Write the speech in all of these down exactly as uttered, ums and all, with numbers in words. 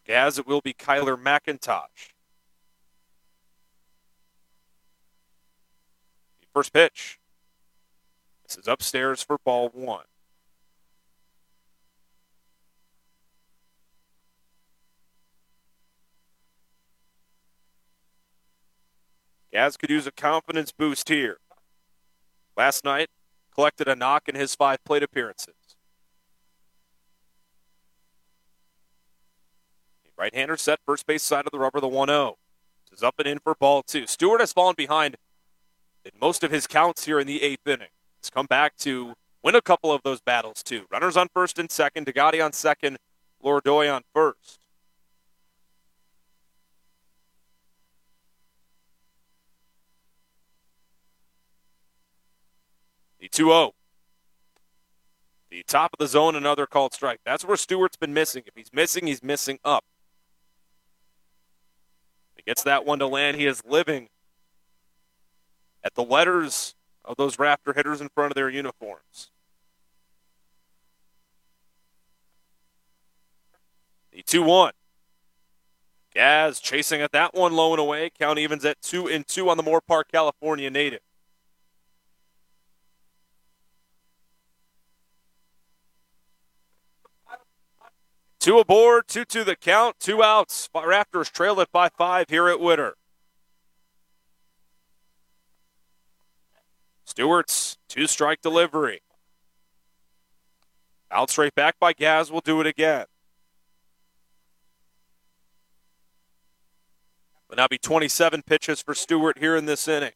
Gaz, it will be Kyler McIntosh. First pitch. This is upstairs for ball one. Gaz could use a confidence boost here. Last night, collected a knock in his five plate appearances. Right-hander set first base side of the rubber, the one oh. This is up and in for ball two. Stewart has fallen behind in most of his counts here in the eighth inning. He's come back to win a couple of those battles, too. Runners on first and second, Degotti on second, Lourdoy on first. The two oh. The top of the zone, another called strike. That's where Stewart's been missing. If he's missing, he's missing up. He gets that one to land. He is living at the letters of those Rafter hitters in front of their uniforms. The two one. Gaz chasing at that one low and away. Count evens at two and two on the Moore Park, California native. Two aboard, two to the count, two outs. Raptors trail it by five here at Witter. Stewart's two-strike delivery. Out straight back by Gaz will do it again. Will now be twenty-seven pitches for Stewart here in this inning.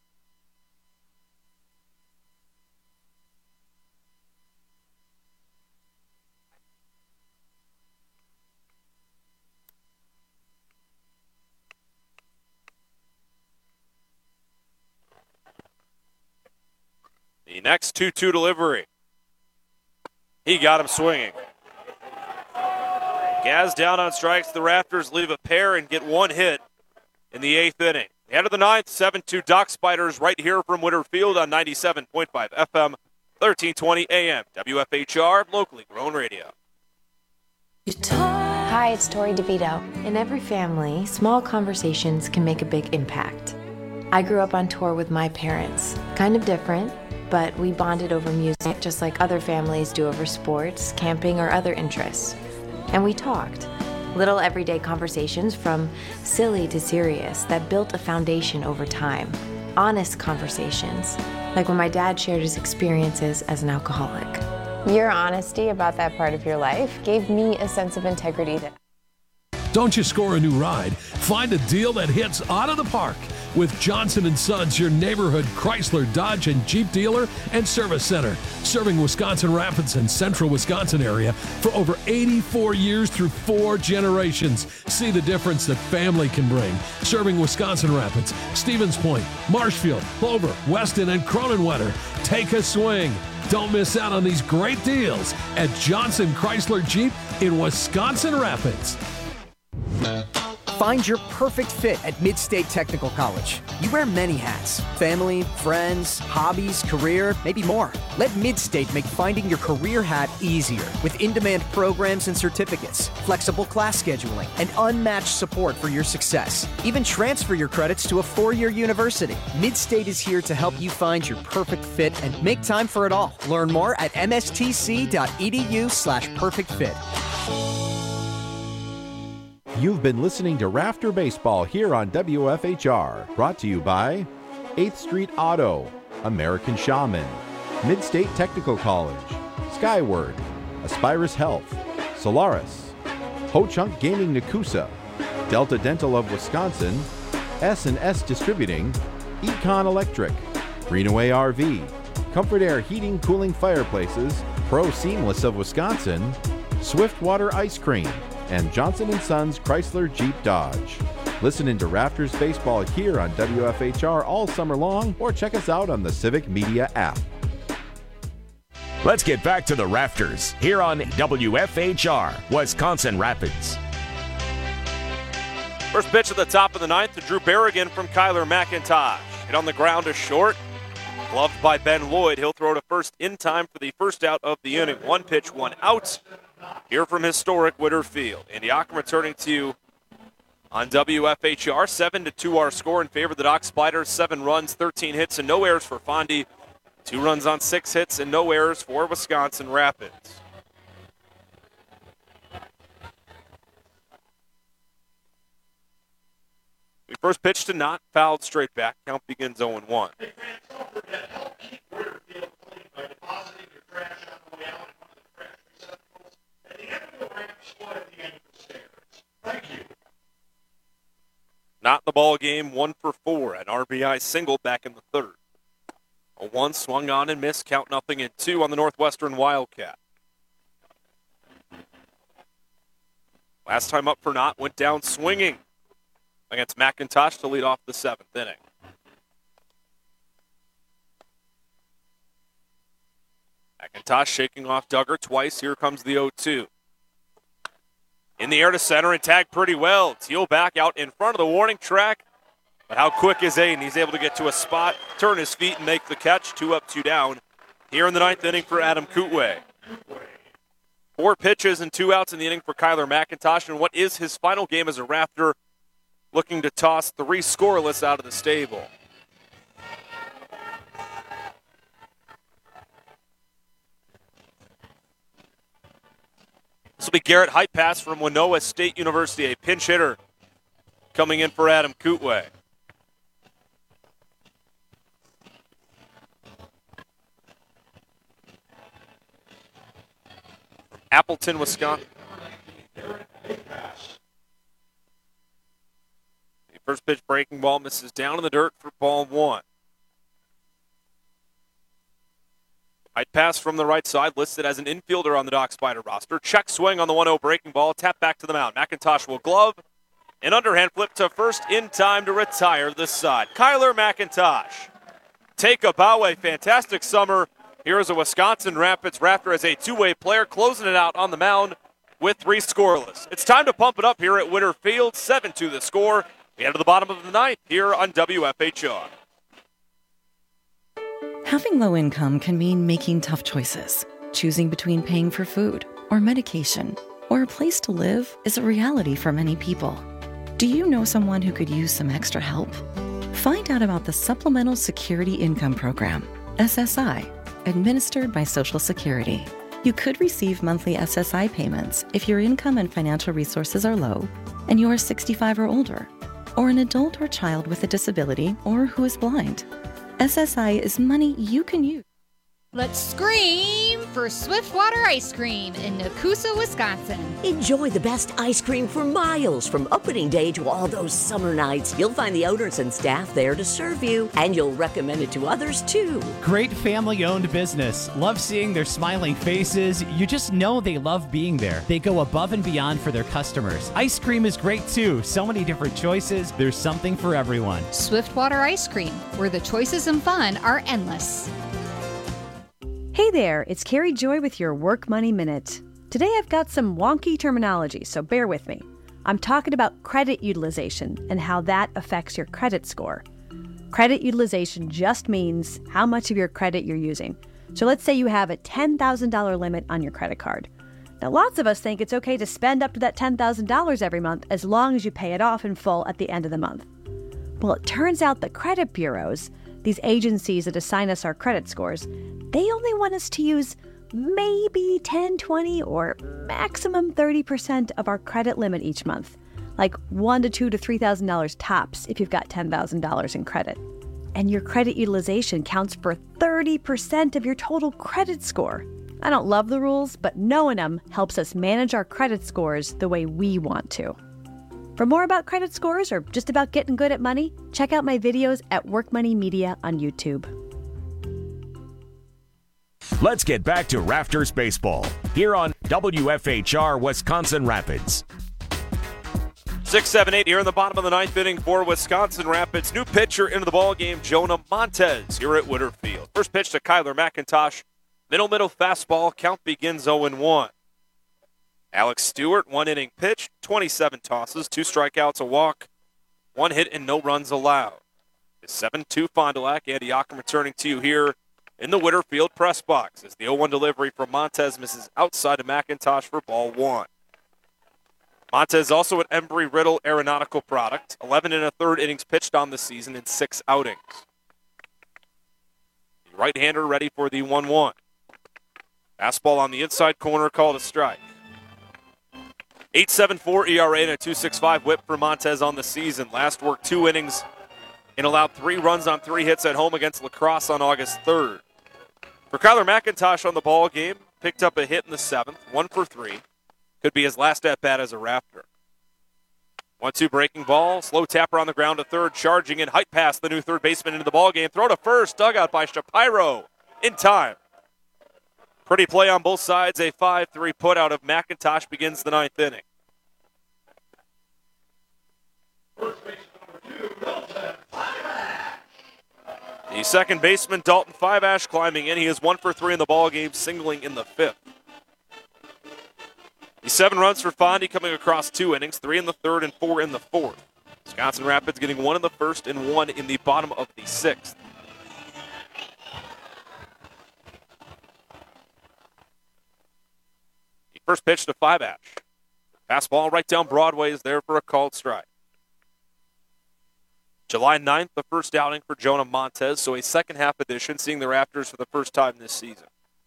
The next two two delivery. He got him swinging. Gaz down on strikes. The Raptors leave a pair and get one hit in the eighth inning. The end of the ninth, seven two Dock Spiders right here from Witter Field on ninety-seven point five F M, thirteen twenty A M. W F H R, locally grown radio. Hi, it's Tori DeVito. In every family, small conversations can make a big impact. I grew up on tour with my parents. Kind of different, but we bonded over music just like other families do over sports, camping, or other interests. And we talked. Little everyday conversations from silly to serious that built a foundation over time. Honest conversations, like when my dad shared his experiences as an alcoholic. Your honesty about that part of your life gave me a sense of integrity. That Don't you score a new ride? Find a deal that hits out of the park with Johnson and Sons, your neighborhood Chrysler, Dodge, and Jeep dealer and service center, serving Wisconsin Rapids and central Wisconsin area for over eighty-four years through four generations. See the difference that family can bring. Serving Wisconsin Rapids, Stevens Point, Marshfield, Clover, Weston, and Cronenwetter. Take a swing. Don't miss out on these great deals at Johnson Chrysler Jeep in Wisconsin Rapids. Find your perfect fit at Mid-State Technical College. You wear many hats: family, friends, hobbies, career, maybe more. Let Mid-State make finding your career hat easier with in-demand programs and certificates, flexible class scheduling, and unmatched support for your success. Even transfer your credits to a four-year university. Mid-State is here to help you find your perfect fit and make time for it all. Learn more at mstc.edu slash perfect fit. You've been listening to Rafter Baseball here on W F H R, brought to you by eighth Street Auto, American Shaman, Mid-State Technical College, Skyward, Aspirus Health, Solaris, Ho-Chunk Gaming Nakusa, Delta Dental of Wisconsin, S and S Distributing, Econ Electric, Greenaway R V, Comfort Air Heating Cooling Fireplaces, Pro Seamless of Wisconsin, Swiftwater Ice Cream, and Johnson and Sons Chrysler Jeep Dodge. Listen into Raptors Baseball here on W F H R all summer long, or check us out on the Civic Media app. Let's get back to the Rafters here on W F H R, Wisconsin Rapids. First pitch at the top of the ninth to Drew Berrigan from Kyler McIntosh. Hit on the ground to short. Gloved by Ben Lloyd. He'll throw to first in time for the first out of the inning. One pitch, one out. here from historic Witter Field. Andy Ocken returning to you on W F H R. seven to two our score in favor of the Dock Spiders. Seven runs, thirteen hits, and no errors for Fondy. Two runs on six hits and no errors for Wisconsin Rapids. We first pitch to Knott, fouled straight back. Count begins oh and one. Not in the ball game, one for four. An R B I single back in the third. A one swung on and missed. Count nothing and two on the Northwestern Wildcat. Last time up for Knott, went down swinging against McIntosh to lead off the seventh inning. McIntosh shaking off Duggar twice. Here comes the oh two. In the air to center and tagged pretty well. Teal back out in front of the warning track. But how quick is Aiden? He's able to get to a spot, turn his feet, and make the catch. Two up, two down here in the ninth inning for Adam Kootway. Four pitches and two outs in the inning for Kyler McIntosh. And what is his final game as a Raptor, looking to toss three scoreless out of the stable. This will be Garrett Height pass from Winona State University, a pinch hitter coming in for Adam Kootway. Appleton, Wisconsin. The first pitch breaking ball misses down in the dirt for ball one. Height pass from the right side, listed as an infielder on the Dock Spider roster. Check swing on the one oh breaking ball, tap back to the mound. McIntosh will glove, an underhand flip to first in time to retire this side. Kyler McIntosh, take a bow, a fantastic summer. Here is a Wisconsin Rapids Raptor as a two-way player, closing it out on the mound with three scoreless. It's time to pump it up here at Witter Field, seven two the score. We head to the bottom of the ninth here on W F H R. Having low income can mean making tough choices. Choosing between paying for food or medication or a place to live is a reality for many people. Do you know someone who could use some extra help? Find out about the Supplemental Security Income Program, S S I, administered by Social Security. You could receive monthly S S I payments if your income and financial resources are low and you are sixty-five or older, or an adult or child with a disability or who is blind. S S I is money you can use. Let's scream for Swiftwater Ice Cream in Nakusa, Wisconsin. Enjoy the best ice cream for miles from opening day to all those summer nights. You'll find the owners and staff there to serve you, and you'll recommend it to others too. Great family-owned business. Love seeing their smiling faces. You just know they love being there. They go above and beyond for their customers. Ice cream is great too. So many different choices. There's something for everyone. Swiftwater Ice Cream, where the choices and fun are endless. Hey there, it's Carrie Joy with your Work Money Minute. Today I've got some wonky terminology, so bear with me. I'm talking about credit utilization and how that affects your credit score. Credit utilization just means how much of your credit you're using. So let's say you have a ten thousand dollars limit on your credit card. Now lots of us think it's okay to spend up to that ten thousand dollars every month as long as you pay it off in full at the end of the month. Well, it turns out the credit bureaus, these agencies that assign us our credit scores, they only want us to use maybe ten, twenty, or maximum thirty percent of our credit limit each month. Like one to two to three thousand dollars tops if you've got ten thousand dollars in credit. And your credit utilization counts for thirty percent of your total credit score. I don't love the rules, but knowing them helps us manage our credit scores the way we want to. For more about credit scores or just about getting good at money, check out my videos at Work Money Media on YouTube. Let's get back to Raptors baseball here on W F H R Wisconsin Rapids. six seven eight here in the bottom of the ninth inning for Wisconsin Rapids. New pitcher into the ballgame, Jonah Montez here at Witter Field. First pitch to Kyler McIntosh. Middle, middle fastball. Count begins oh and one. Alex Stewart, one inning pitch, twenty-seven tosses, two strikeouts, a walk, one hit, and no runs allowed. It's seven two Fond du Lac. Andy Ocken returning to you here in the Whitterfield press box as the oh one delivery from Montez misses outside of McIntosh for ball one. Montez also an Embry-Riddle Aeronautical product, eleven and a third innings pitched on the season in six outings. The right-hander ready for the one one. Fastball on the inside corner, called a strike. eight point seven four E R A and a two point six five whip for Montez on the season. Last worked two innings and allowed three runs on three hits at home against La Crosse on August third. For Kyler McIntosh on the ball game, picked up a hit in the seventh, one for three. Could be his last at-bat as a Raptor. one two breaking ball, slow tapper on the ground to third, charging in, height pass the new third baseman into the ball game. Throw to first, dug out by Shapiro in time. Pretty play on both sides, a five three put out of McIntosh begins the ninth inning. The second baseman, Dalton Five-Ash, climbing in. He is one for three in the ball game, singling in the fifth. The seven runs for Fondy coming across two innings, three in the third and four in the fourth. Wisconsin Rapids getting one in the first and one in the bottom of the sixth. The first pitch to Five-Ash. Fastball right down Broadway is there for a called strike. July ninth, the first outing for Jonah Montez, so a second half edition, seeing the Raptors for the first time this season.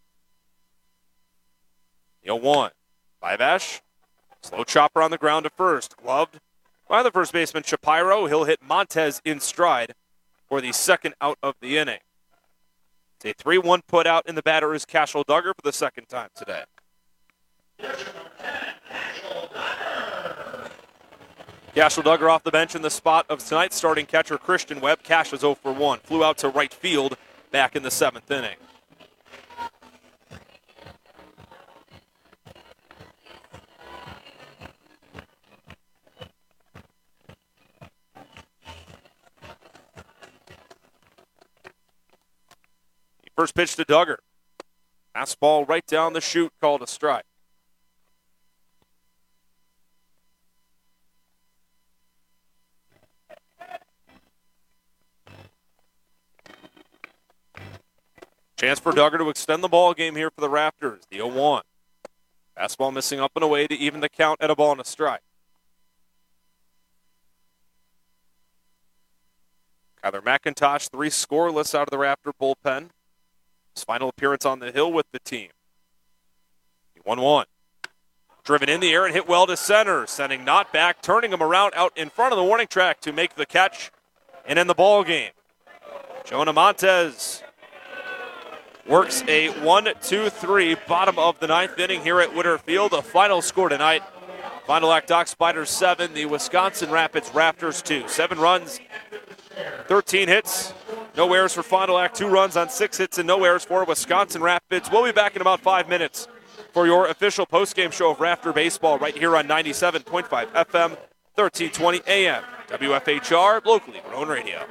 The oh one. Five-Ash, slow chopper on the ground to first. Gloved by the first baseman Shapiro. He'll hit Montez in stride for the second out of the inning. It's a three one put out, in the batter is Cashel Duggar for the second time today. Cashel Duggar off the bench in the spot of tonight's starting catcher Christian Webb. Cash is oh for one. Flew out to right field back in the seventh inning. First pitch to Duggar. Fastball right down the chute, called a strike. Chance for Duggar to extend the ball game here for the Raptors. The oh one. Fastball missing up and away to even the count at a ball and a strike. Kyler McIntosh, three scoreless out of the Raptor bullpen. His final appearance on the hill with the team. The one one. Driven in the air and hit well to center. Sending Knott back, turning him around out in front of the warning track to make the catch and end the ball game. Jonah Montez works a one two three, bottom of the ninth inning here at Whitterfield. The final score tonight, Final Act Dock Spiders seven, the Wisconsin Rapids Raptors two. Seven runs, thirteen hits, no errors for Final Act. Two runs on six hits and no errors for Wisconsin Rapids. We'll be back in about five minutes for your official postgame show of Raptor Baseball right here on ninety-seven point five F M, thirteen twenty A M. W F H R, locally grown radio.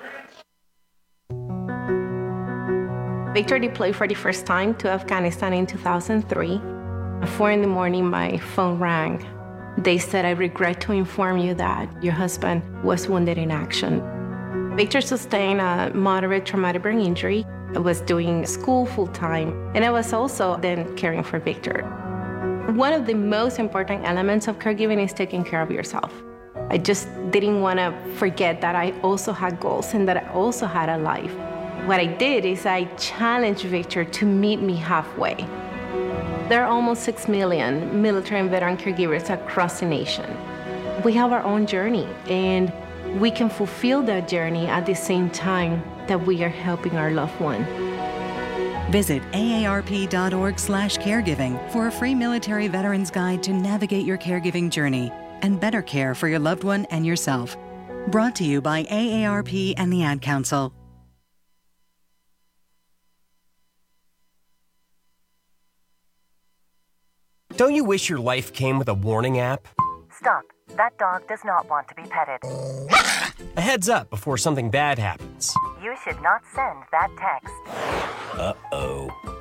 Victor deployed for the first time to Afghanistan in two thousand three. At four in the morning, my phone rang. They said, "I regret to inform you that your husband was wounded in action." Victor sustained a moderate traumatic brain injury. I was doing school full-time, and I was also then caring for Victor. One of the most important elements of caregiving is taking care of yourself. I just didn't want to forget that I also had goals and that I also had a life. What I did is I challenged Victor to meet me halfway. There are almost six million military and veteran caregivers across the nation. We have our own journey, and we can fulfill that journey at the same time that we are helping our loved one. Visit A A R P dot org slash caregiving for a free military veterans guide to navigate your caregiving journey and better care for your loved one and yourself. Brought to you by A A R P and the Ad Council. Don't you wish your life came with a warning app? Stop. That dog does not want to be petted. A heads up before something bad happens. You should not send that text. Uh-oh.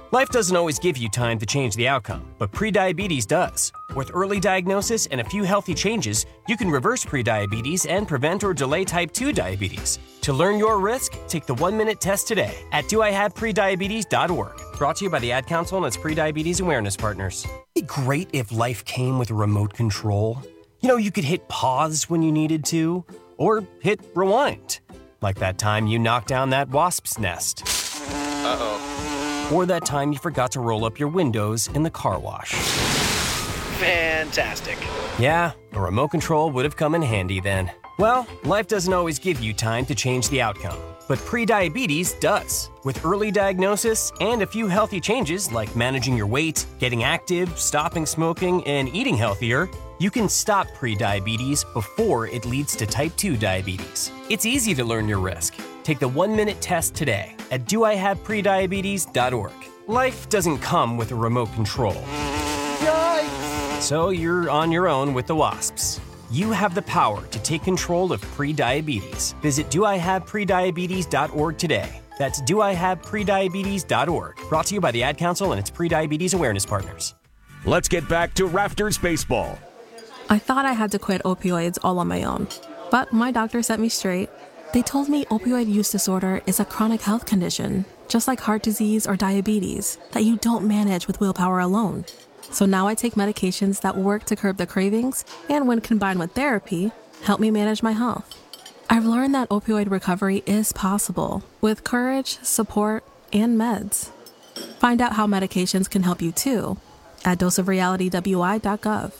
Life doesn't always give you time to change the outcome, but prediabetes does. With early diagnosis and a few healthy changes, you can reverse prediabetes and prevent or delay type two diabetes. To learn your risk, take the one-minute test today at do I have prediabetes dot org. Brought to you by the Ad Council and its Prediabetes Awareness Partners. It'd be great if life came with a remote control. You know, you could hit pause when you needed to, or hit rewind. Like that time you knocked down that wasp's nest. Uh-oh. Or that time you forgot to roll up your windows in the car wash. Fantastic. Yeah, a remote control would have come in handy then. Well, life doesn't always give you time to change the outcome, but prediabetes does. With early diagnosis and a few healthy changes like managing your weight, getting active, stopping smoking, and eating healthier, you can stop prediabetes before it leads to type two diabetes. It's easy to learn your risk. Take the one-minute test today at do I have prediabetes dot org. Life doesn't come with a remote control. Yikes! So you're on your own with the wasps. You have the power to take control of prediabetes. Visit do I have prediabetes dot org today. That's do I have prediabetes dot org. Brought to you by the Ad Council and its Prediabetes Awareness Partners. Let's get back to Rafters Baseball. I thought I had to quit opioids all on my own, but my doctor set me straight. They told me opioid use disorder is a chronic health condition, just like heart disease or diabetes, that you don't manage with willpower alone. So now I take medications that work to curb the cravings and, when combined with therapy, help me manage my health. I've learned that opioid recovery is possible with courage, support, and meds. Find out how medications can help you too at dose of reality w i dot gov.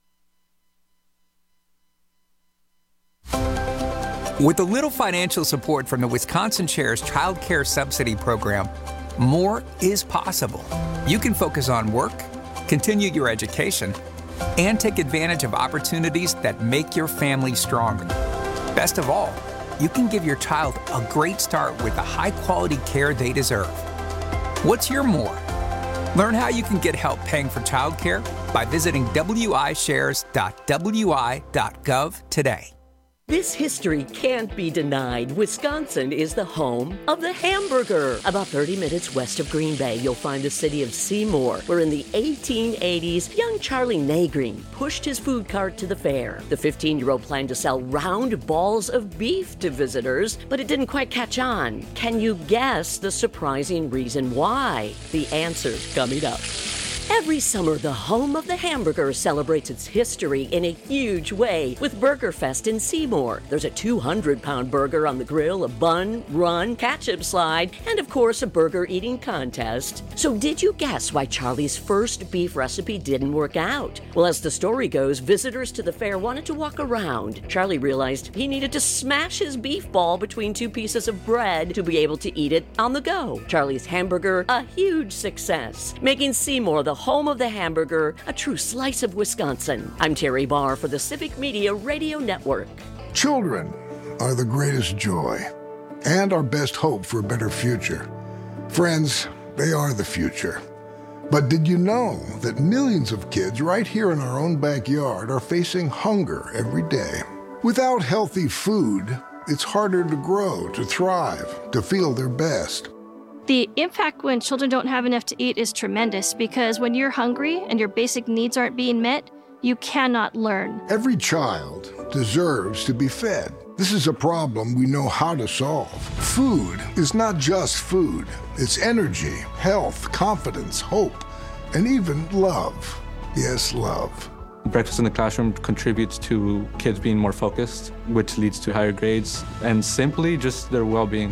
With a little financial support from the Wisconsin Shares Child Care Subsidy Program, more is possible. You can focus on work, continue your education, and take advantage of opportunities that make your family stronger. Best of all, you can give your child a great start with the high-quality care they deserve. What's your more? Learn how you can get help paying for childcare by visiting w i shares dot w i dot gov today. This history can't be denied. Wisconsin is the home of the hamburger. About thirty minutes west of Green Bay, you'll find the city of Seymour, where in the eighteen eighties, young Charlie Nagreen pushed his food cart to the fair. The fifteen-year-old planned to sell round balls of beef to visitors, but it didn't quite catch on. Can you guess the surprising reason why? The answer's coming up. Every summer, the home of the hamburger celebrates its history in a huge way with Burger Fest in Seymour. There's a two hundred pound burger on the grill, a bun, run, ketchup slide, and of course a burger eating contest. So did you guess why Charlie's first beef recipe didn't work out? Well, as the story goes, visitors to the fair wanted to walk around. Charlie realized he needed to smash his beef ball between two pieces of bread to be able to eat it on the go. Charlie's hamburger, a huge success, making Seymour the home of the hamburger, a true slice of Wisconsin. I'm Terry Barr for the Civic Media Radio Network. Children are the greatest joy and our best hope for a better future. Friends, they are the future. But did you know that millions of kids right here in our own backyard are facing hunger every day? Without healthy food, it's harder to grow, to thrive, to feel their best. The impact when children don't have enough to eat is tremendous because when you're hungry and your basic needs aren't being met, you cannot learn. Every child deserves to be fed. This is a problem we know how to solve. Food is not just food. It's energy, health, confidence, hope, and even love. Yes, love. Breakfast in the classroom contributes to kids being more focused, which leads to higher grades, and simply just their well-being.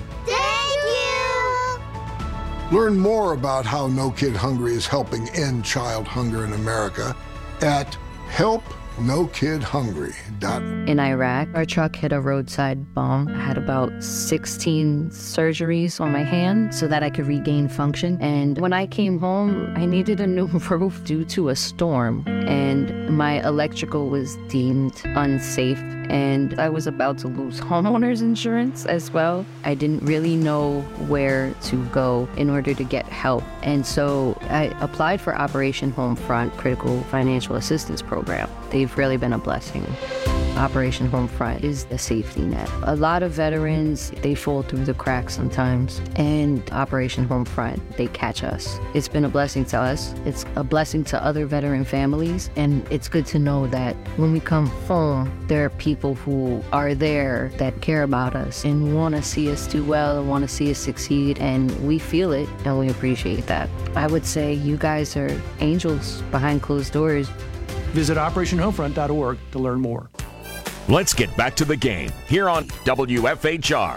Learn more about how No Kid Hungry is helping end child hunger in America at help no kid hungry dot org. In Iraq, our truck hit a roadside bomb. I had about sixteen surgeries on my hand so that I could regain function. And when I came home, I needed a new roof due to a storm. And my electrical was deemed unsafe. And I was about to lose homeowners insurance as well. I didn't really know where to go in order to get help. And so I applied for Operation Homefront Critical Financial Assistance Program. They've really been a blessing. Operation Homefront is the safety net. A lot of veterans, they fall through the cracks sometimes, and Operation Homefront, they catch us. It's been a blessing to us. It's a blessing to other veteran families, and it's good to know that when we come home, there are people who are there that care about us and want to see us do well and want to see us succeed, and we feel it, and we appreciate that. I would say you guys are angels behind closed doors. Visit operation homefront dot org to learn more. Let's get back to the game here on W F H R.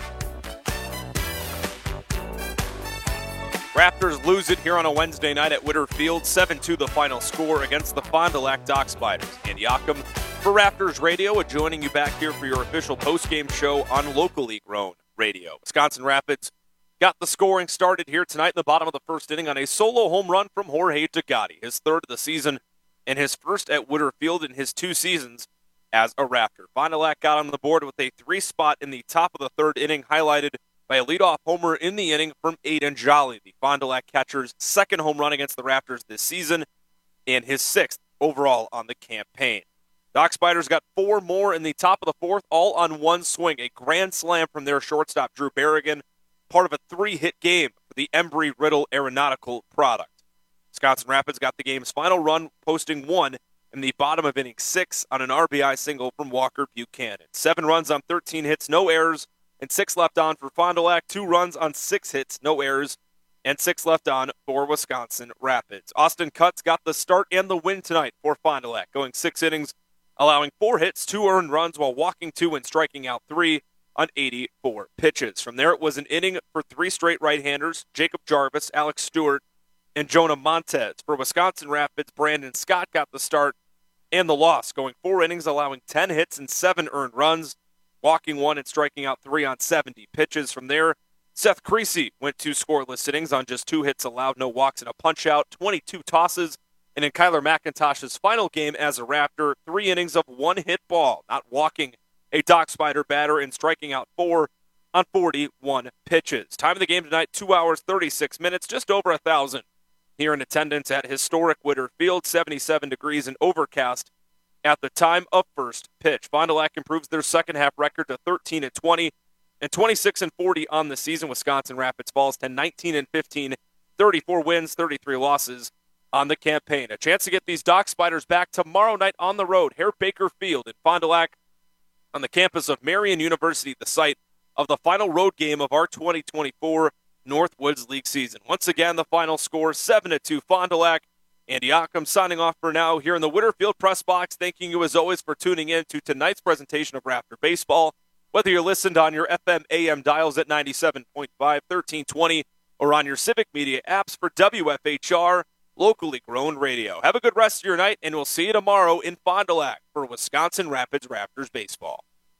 Raptors lose it here on a Wednesday night at Witter Field. seven two the final score against the Fond du Lac Dock Spiders. Andy Ockham for Raptors Radio, joining you back here for your official postgame show on locally grown radio. Wisconsin Rapids got the scoring started here tonight in the bottom of the first inning on a solo home run from Jorge Tagatti, his third of the season and his first at Witter Field in his two seasons as a Raptor. Fond du Lac got on the board with a three spot in the top of the third inning, highlighted by a leadoff homer in the inning from Aiden Jolly, the Fond du Lac catcher's second home run against the Raptors this season and his sixth overall on the campaign. Dock Spiders got four more in the top of the fourth, all on one swing. A grand slam from their shortstop, Drew Berrigan, part of a three-hit game for the Embry-Riddle Aeronautical product. Wisconsin Rapids got the game's final run, posting one in the bottom of inning six on an R B I single from Walker Buchanan. Seven runs on thirteen hits, no errors, and six left on for Fond du Lac. Two runs on six hits, no errors, and six left on for Wisconsin Rapids. Austin Cutts got the start and the win tonight for Fond du Lac, going six innings, allowing four hits, two earned runs while walking two and striking out three on eighty-four pitches. From there, it was an inning for three straight right-handers, Jacob Jarvis, Alex Stewart, and Jonah Montez. For Wisconsin Rapids, Brandon Scott got the start and the loss, going four innings, allowing ten hits and seven earned runs, walking one and striking out three on seventy pitches. From there, Seth Creasy went two scoreless innings on just two hits allowed, no walks, and a punch-out, twenty-two tosses. And in Kyler McIntosh's final game as a Raptor, three innings of one-hit ball, not walking a Dock Spider batter and striking out four on forty-one pitches. Time of the game tonight, two hours, thirty-six minutes, just over a thousand here in attendance at historic Witter Field, seventy-seven degrees and overcast at the time of first pitch. Fond du Lac improves their second half record to thirteen and twenty and twenty-six and forty on the season. Wisconsin Rapids falls to nineteen and fifteen, thirty-four wins, thirty-three losses on the campaign. A chance to get these Dock Spiders back tomorrow night on the road, Hare Baker Field in Fond du Lac on the campus of Marian University, the site of the final road game of our twenty twenty-four Northwoods League season. Once again, the final score, seven to two Fond du Lac. Andy Ockham signing off for now here in the Witter Field press box. Thanking you as always for tuning in to tonight's presentation of Raptor Baseball. Whether you're listened on your F M A M dials at ninety-seven point five, thirteen twenty, or on your Civic Media apps for W F H R, locally grown radio. Have a good rest of your night, and we'll see you tomorrow in Fond du Lac for Wisconsin Rapids Raptors Baseball.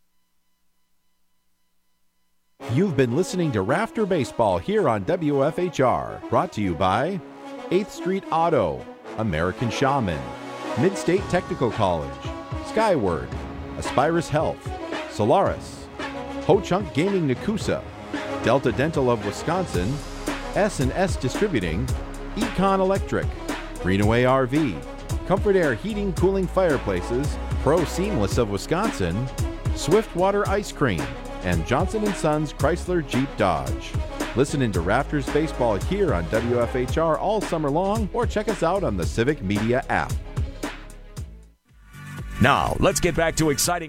You've been listening to Rafter Baseball here on W F H R, brought to you by eighth Street Auto, American Shaman, Midstate Technical College, Skyward, Aspirus Health, Solaris, Ho Chunk Gaming Nakusa, Delta Dental of Wisconsin, S and S Distributing, Econ Electric, Greenaway R V, Comfort Air Heating Cooling Fireplaces, Pro Seamless of Wisconsin, Swiftwater Ice Cream, and Johnson and Sons Chrysler Jeep Dodge. Listen into Raptors Baseball here on W F H R all summer long, or check us out on the Civic Media app. Now, let's get back to exciting.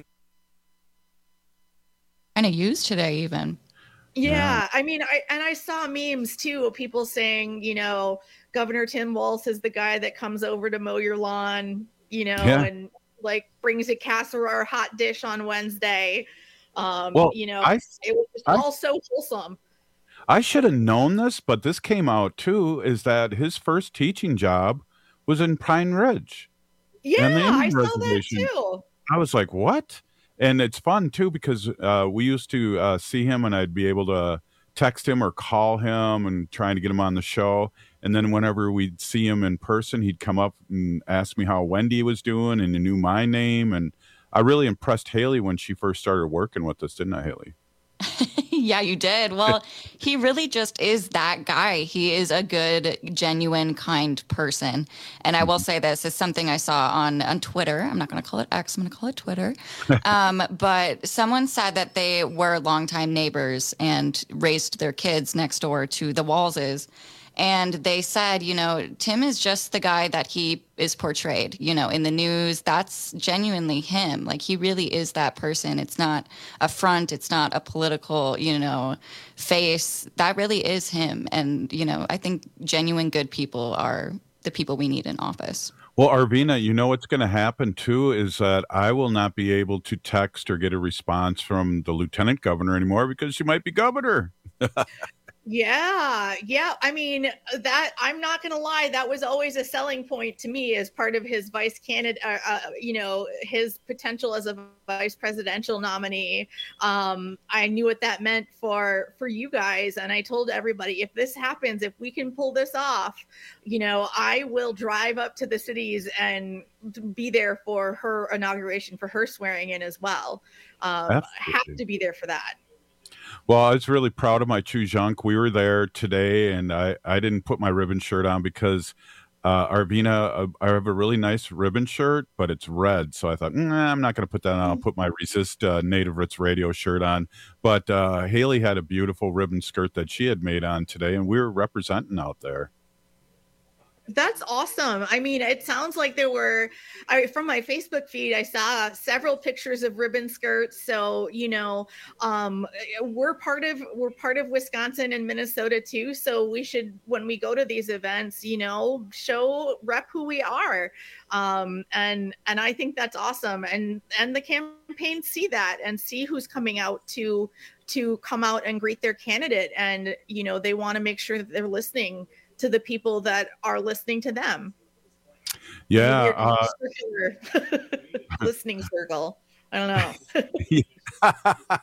Kind of used today, even. Yeah, Yeah. I mean, I and I saw memes too of people saying, you know, Governor Tim Walz is the guy that comes over to mow your lawn, you know, Yeah. and like brings a casserole or hot dish on Wednesday. Um, Well, you know, I- it was just I- all so wholesome. I should have known this, but this came out too, is that his first teaching job was in Pine Ridge. Yeah, and the Indian I saw that reservation. too. I was like, what? And it's fun too, because uh, we used to uh, see him and I'd be able to text him or call him and trying to get him on the show. And then whenever we'd see him in person, he'd come up and ask me how Wendy was doing, and he knew my name. And I really impressed Haley when she first started working with us, didn't I, Haley? Yeah, you did. Well, he really just is that guy. He is a good, genuine, kind person. And I will say this is something I saw on, on Twitter. I'm not going to call it X. I'm going to call it Twitter. Um, but someone said that they were longtime neighbors and raised their kids next door to the Wallses. And they said, you know, Tim is just the guy that he is portrayed, you know, in the news. That's genuinely him. Like, he really is that person. It's not a front. It's not a political, you know, face. That really is him. And, you know, I think genuine good people are the people we need in office. Well, Arvina, you know what's going to happen, too, is that I will not be able to text or get a response from the lieutenant governor anymore because she might be governor. Yeah, yeah. I mean, that I'm not going to lie. That was always a selling point to me as part of his vice candidate, uh, uh, you know, his potential as a vice presidential nominee. Um, I knew what that meant for for you guys. And I told everybody, if this happens, if we can pull this off, you know, I will drive up to the cities and be there for her inauguration, for her swearing in as well. Um, have to be there for that. Well, I was really proud of my Chujunk. We were there today, and I, I didn't put my ribbon shirt on because, uh, Arvina, uh, I have a really nice ribbon shirt, but it's red. So I thought, nah, I'm not going to put that on. I'll put my Resist uh, Native Roots Radio shirt on. But uh, Haley had a beautiful ribbon skirt that she had made on today, and we were representing out there. That's awesome. I mean, it sounds like there were, I, from my Facebook feed, I saw several pictures of ribbon skirts. So, you know, um, we're part of, we're part of Wisconsin and Minnesota too. So we should, when we go to these events, you know, show, rep who we are. Um, and, and I think that's awesome. And, and the campaign see that and see who's coming out to, to come out and greet their candidate. And, you know, they want to make sure that they're listening to the people that are listening to them. Yeah. Uh, listening circle. I don't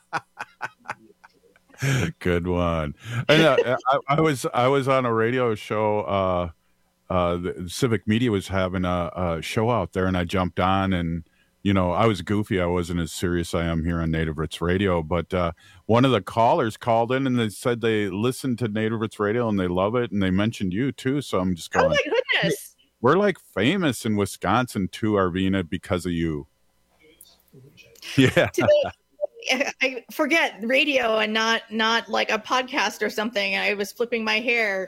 know. Good one. And, uh, I, I was I was on a radio show. Uh, uh, the Civic Media was having a, a show out there, and I jumped on, and you know, I was goofy. I wasn't as serious as I am here on Native Roots Radio. But uh, one of the callers called in and they said they listened to Native Roots Radio and they love it. And they mentioned you too. So I'm just going, oh my goodness. We're like famous in Wisconsin too, Arvina, because of you. Yeah. Today, I forget radio and not not like a podcast or something. I was flipping my hair.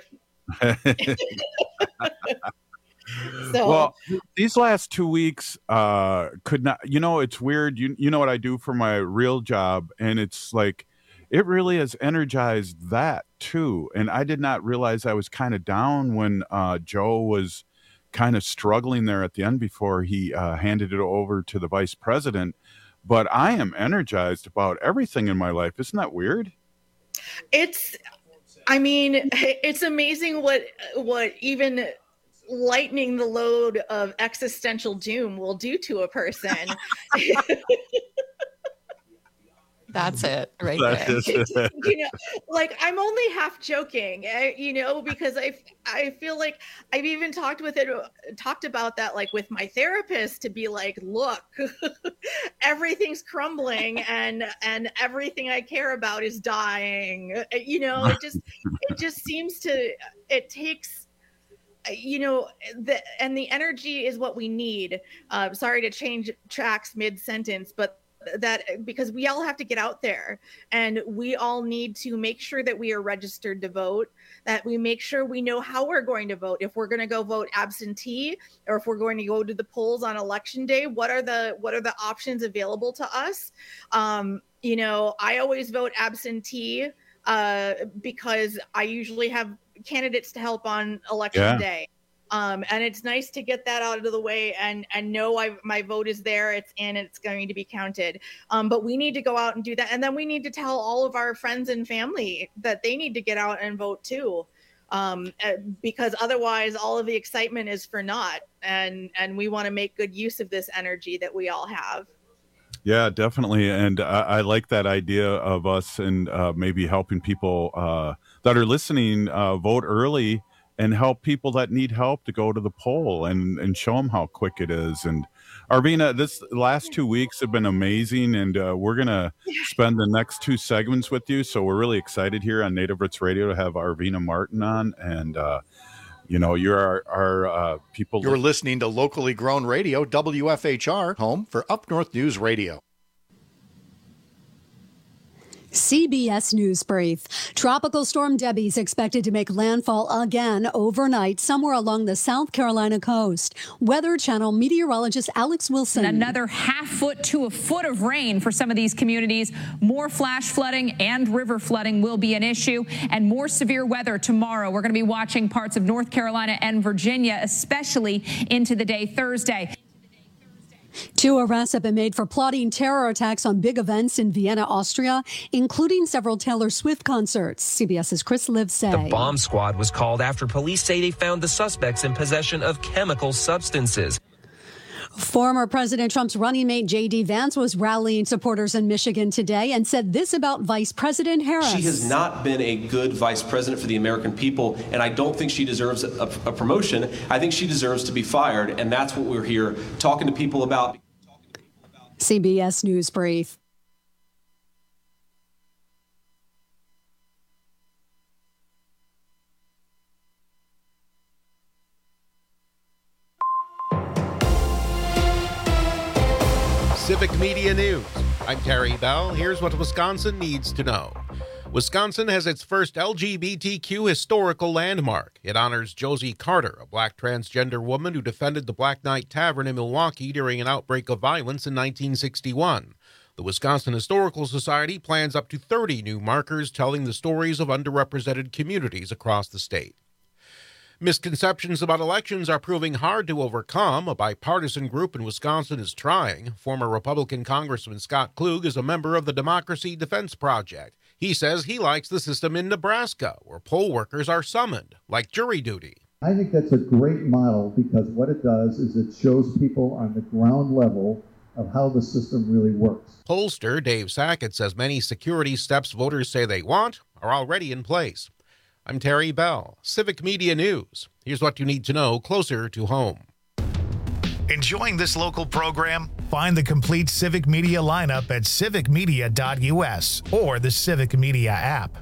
So, well, these last two weeks uh, could not, you know, it's weird. You, you know what I do for my real job. And it's like, it really has energized that too. And I did not realize I was kind of down when uh, Joe was kind of struggling there at the end before he uh, handed it over to the vice president. But I am energized about everything in my life. Isn't that weird? It's, I mean, it's amazing what, what even lightening the load of existential doom will do to a person. That's it right that there. You know, like I'm only half joking, you know, because I I feel like I've even talked with it, talked about that, like with my therapist, to be like, look, everything's crumbling and and everything I care about is dying. You know, it just it just seems to it takes. You know, the, and the energy is what we need. Uh, sorry to change tracks mid-sentence, but that because we all have to get out there and we all need to make sure that we are registered to vote, that we make sure we know how we're going to vote. If we're going to go vote absentee or if we're going to go to the polls on election day, what are the what are the options available to us? Um, you know, I always vote absentee uh, because I usually have candidates to help on election Yeah. day. Um, and it's nice to get that out of the way and, and know I, my vote is there, it's in, it's going to be counted. Um, but we need to go out and do that. And then we need to tell all of our friends and family that they need to get out and vote too. Um, uh, because otherwise all of the excitement is for naught. And, and we want to make good use of this energy that we all have. Yeah, definitely. And I, I like that idea of us and uh, maybe helping people uh, that are listening uh, vote early and help people that need help to go to the poll and, and show them how quick it is. And Arvina, this last two weeks have been amazing, and uh, we're going to spend the next two segments with you. So we're really excited here on Native Roots Radio to have Arvina Martin on. And, uh, you know, you're our, our uh, people. You're listening to locally grown radio, W F H R, home for Up North News Radio. C B S News Brief. Tropical Storm Debbie is expected to make landfall again overnight somewhere along the South Carolina coast. Weather Channel meteorologist Alex Wilson. Another half foot to a foot of rain for some of these communities. More flash flooding and river flooding will be an issue, and more severe weather tomorrow. We're going to be watching parts of North Carolina and Virginia, especially into the day Thursday. Two arrests have been made for plotting terror attacks on big events in Vienna, Austria, including several Taylor Swift concerts. CBS's Chris Livesay. The bomb squad was called after police say they found the suspects in possession of chemical substances. Former President Trump's running mate J D Vance was rallying supporters in Michigan today and said this about Vice President Harris. She has not been a good vice president for the American people, and I don't think she deserves a, a promotion. I think she deserves to be fired, and that's what we're here talking to people about. C B S News Brief. Civic Media News. I'm Terry Bell. Here's what Wisconsin needs to know. Wisconsin has its first L G B T Q historical landmark. It honors Josie Carter, a black transgender woman who defended the Black Knight Tavern in Milwaukee during an outbreak of violence in nineteen sixty-one. The Wisconsin Historical Society plans up to thirty new markers telling the stories of underrepresented communities across the state. Misconceptions about elections are proving hard to overcome. A bipartisan group in Wisconsin is trying. Former Republican Congressman Scott Klug is a member of the Democracy Defense Project. He says he likes the system in Nebraska, where poll workers are summoned, like jury duty. I think that's a great model because what it does is it shows people on the ground level of how the system really works. Pollster Dave Sackett says many security steps voters say they want are already in place. I'm Terry Bell, Civic Media News. Here's what you need to know closer to home. Enjoying this local program? Find the complete Civic Media lineup at civic media dot u s or the Civic Media app.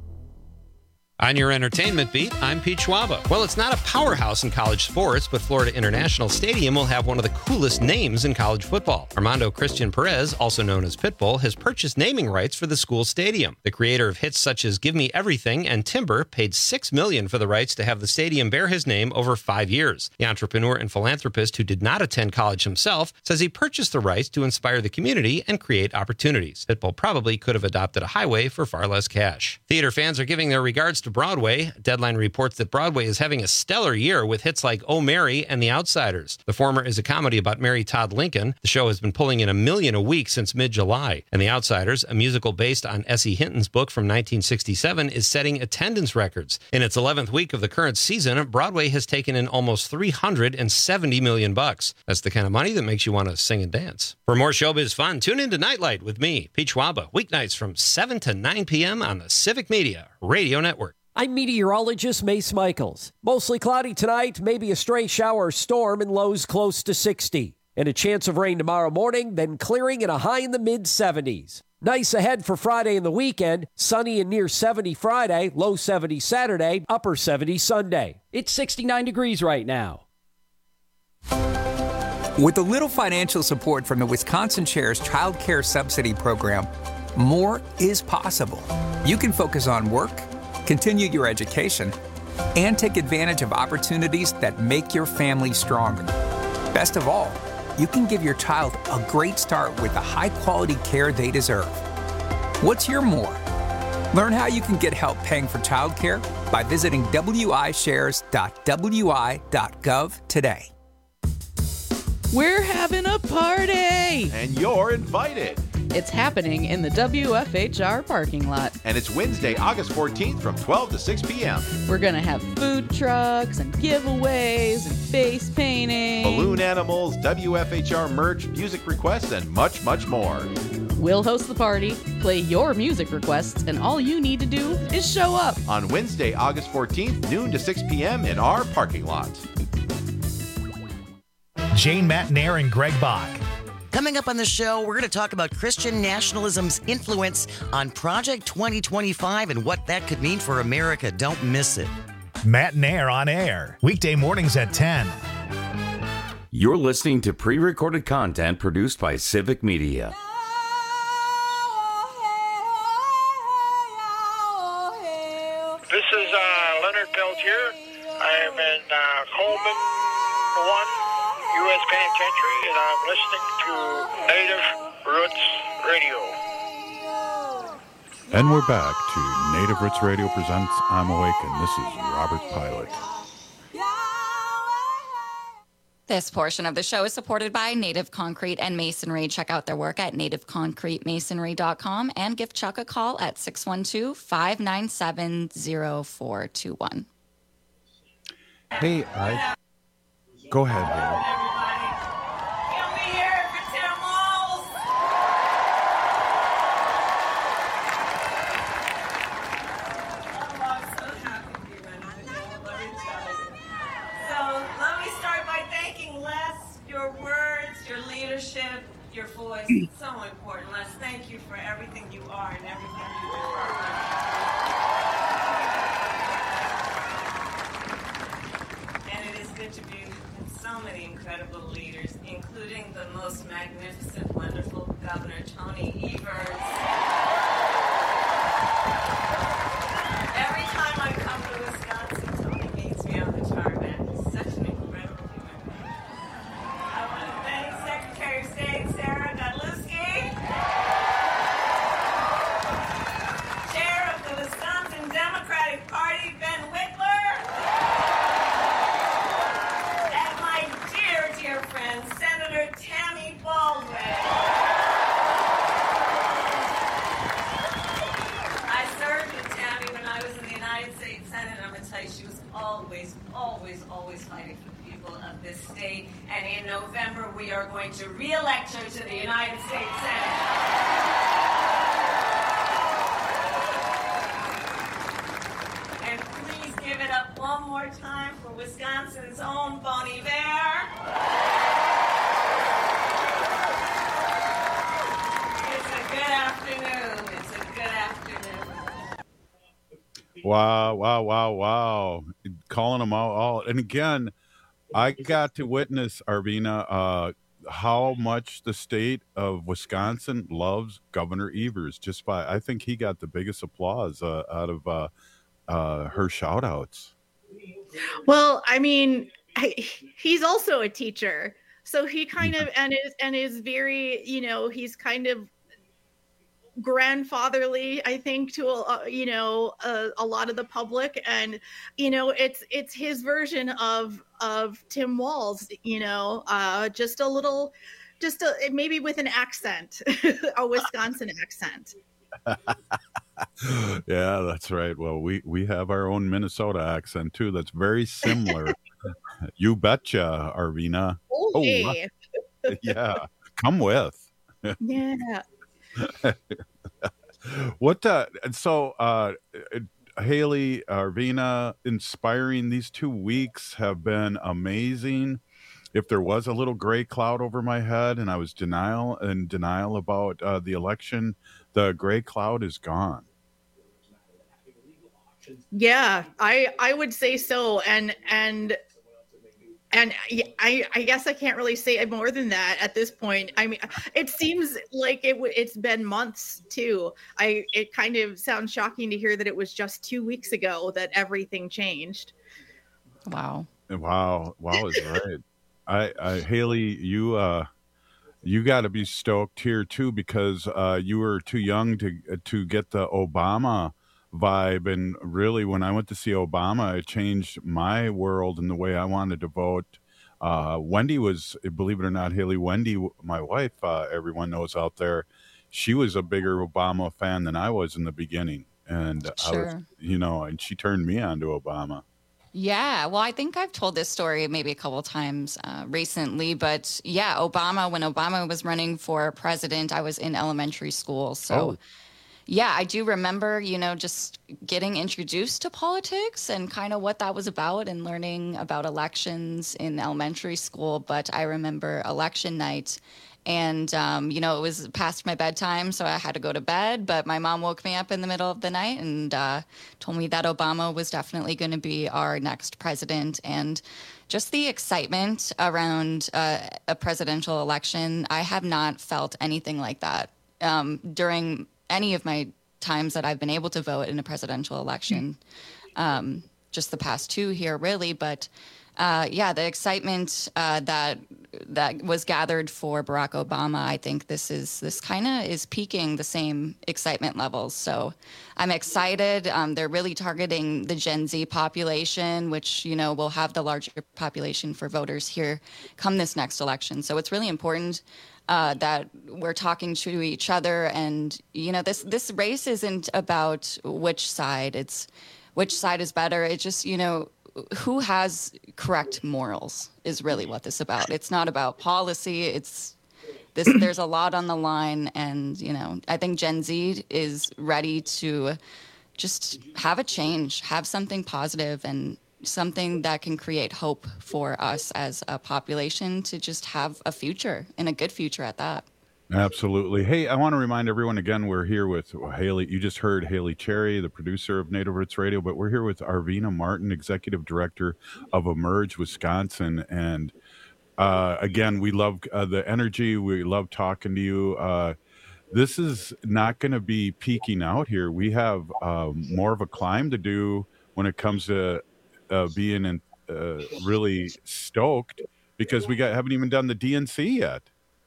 On your entertainment beat, I'm Pete Schwaba. Well, it's not a powerhouse in college sports, but Florida International Stadium will have one of the coolest names in college football. Armando Christian Perez, also known as Pitbull, has purchased naming rights for the school stadium. The creator of hits such as Give Me Everything and Timber paid six million dollars for the rights to have the stadium bear his name over five years. The entrepreneur and philanthropist, who did not attend college himself, says he purchased the rights to inspire the community and create opportunities. Pitbull probably could have adopted a highway for far less cash. Theater fans are giving their regards to Broadway. Deadline reports that Broadway is having a stellar year with hits like Oh Mary and The Outsiders. The former is a comedy about Mary Todd Lincoln. The show has been pulling in a million a week since mid-July. And The Outsiders, a musical based on Essie Hinton's book from nineteen sixty-seven, is setting attendance records. In its eleventh week of the current season, Broadway has taken in almost three hundred seventy million bucks. That's the kind of money that makes you want to sing and dance. For more showbiz fun, tune in to Nightlight with me, Pete Schwaba, weeknights from seven to nine p.m. on the Civic Media Radio Network. I'm meteorologist Mace Michaels. Mostly cloudy tonight, maybe a stray shower or storm and lows close to sixty. And a chance of rain tomorrow morning, then clearing and a high in the mid seventies. Nice ahead for Friday and the weekend. Sunny and near seventy Friday, low seventy Saturday, upper seventy Sunday. It's sixty-nine degrees right now. With a little financial support from the Wisconsin Chair's Child Care Subsidy Program, more is possible. You can focus on work, continue your education, and take advantage of opportunities that make your family stronger. Best of all, you can give your child a great start with the high-quality care they deserve. What's your more? Learn how you can get help paying for childcare by visiting w i shares dot w i dot gov today. We're having a party! And you're invited. It's happening in the W F H R parking lot. And it's Wednesday, August fourteenth from twelve to six p.m. We're going to have food trucks and giveaways and face painting. Balloon animals, W F H R merch, music requests, and much, much more. We'll host the party, play your music requests, and all you need to do is show up. On Wednesday, August fourteenth, noon to six p.m. in our parking lot. Jane Matnair and Greg Bach. Coming up on the show, we're going to talk about Christian nationalism's influence on Project twenty twenty-five and what that could mean for America. Don't miss it. Matt Nair on air, weekday mornings at ten. You're listening to pre-recorded content produced by Civic Media. This is uh, Leonard Peltier. I am in uh, Coleman one U S Penitentiary, and I'm listening to Native Roots Radio. And we're back to Native Roots Radio presents I'm Awake, and this is Robert Pilot. This portion of the show is supported by Native Concrete and Masonry. Check out their work at native concrete masonry dot com and give Chuck a call at six one two, five nine seven, zero four two one. Hey, I... Go ahead, Haley. Your voice is so important. Les, thank you for everything you are and everything you do for our country. And it is good to be with so many incredible leaders, including the most magnificent, wonderful Governor Tony Evers. Every time I come to Wisconsin, Tony meets me on the tarmac. He's such an incredible human being. I want to thank Secretary of State Sarah Godlewski, Chair of the Wisconsin Democratic Party Ben Whitler, and my dear, dear friend, Senator Tammy Baldwin. I served with Tammy when I was in the United States Senate, and I'm going to tell you, she was always, always, always fighting for the people of this state. And in November, we are going to re-elect her to the United States Senate. And please give it up one more time for Wisconsin's own Bon Iver. It's a good afternoon. It's a good afternoon. Wow, wow, wow, wow. Calling them out all. And again, I got to witness, Arvina, uh, how much the state of Wisconsin loves Governor Evers. Just by, I think he got the biggest applause uh, out of uh, uh, her shout outs. Well, I mean, I, he's also a teacher. So he kind of, and is, and is very, you know, he's kind of grandfatherly, I think, to uh, you know uh, a lot of the public, and you know it's it's his version of of Tim Walz, you know, uh, just a little, just a, maybe with an accent, a Wisconsin accent. Yeah, that's right. Well, we we have our own Minnesota accent too. That's very similar. You betcha, Arvina. Oh, hey. Oh, yeah, come with. Yeah. What uh so uh Haley, Arvina, inspiring, these two weeks have been amazing. If there was a little gray cloud over my head and I was denial and denial about uh, the election, the gray cloud is gone. Yeah, I I would say so, and and and I I guess I can't really say more than that at this point. I mean, it seems like it w- it's been months too. I it kind of sounds shocking to hear that it was just two weeks ago that everything changed. Wow. Wow, wow is right. I, I Haley, you uh you got to be stoked here too, because uh you were too young to to get the Obama vibe, and really when I went to see Obama, it changed my world and the way I wanted to vote. uh Wendy was, believe it or not, Haley, Wendy, my wife, uh everyone knows out there, she was a bigger Obama fan than I was in the beginning, and Sure. I was, you know, and she turned me on to Obama. Yeah, well, I think I've told this story maybe a couple times uh, recently, but yeah, Obama, when Obama was running for president, I was in elementary school. So, Oh. yeah, I do remember, you know, just getting introduced to politics and kind of what that was about and learning about elections in elementary school. But I remember election night and, um, you know, it was past my bedtime, so I had to go to bed. But my mom woke me up in the middle of the night and uh, told me that Obama was definitely going to be our next president. And just the excitement around uh, a presidential election, I have not felt anything like that um, during any of my times that I've been able to vote in a presidential election, um, just the past two here, really. But uh, yeah, the excitement uh, that that was gathered for Barack Obama, I think this is this kind of is peaking the same excitement levels. So I'm excited. Um, they're really targeting the Gen Z population, which, you know, will have the larger population for voters here come this next election. So it's really important Uh, that we're talking to each other. And, you know, this, this race isn't about which side, it's which side is better. It's just, you know, who has correct morals is really what this is about. It's not about policy. It's this, there's a lot on the line. And, you know, I think Gen Z is ready to just have a change, have something positive and something that can create hope for us as a population to just have a future and a good future at that. Absolutely. Hey, I want to remind everyone again, we're here with Haley. You just heard Haley Cherry, the producer of Native Roots Radio, but we're here with Arvina Martin, Executive Director of Emerge Wisconsin. And uh, again, we love uh, the energy. We love talking to you. Uh, this is not going to be peaking out here. We have uh, more of a climb to do when it comes to Uh, being in, uh, really stoked because we got haven't even done the D N C yet.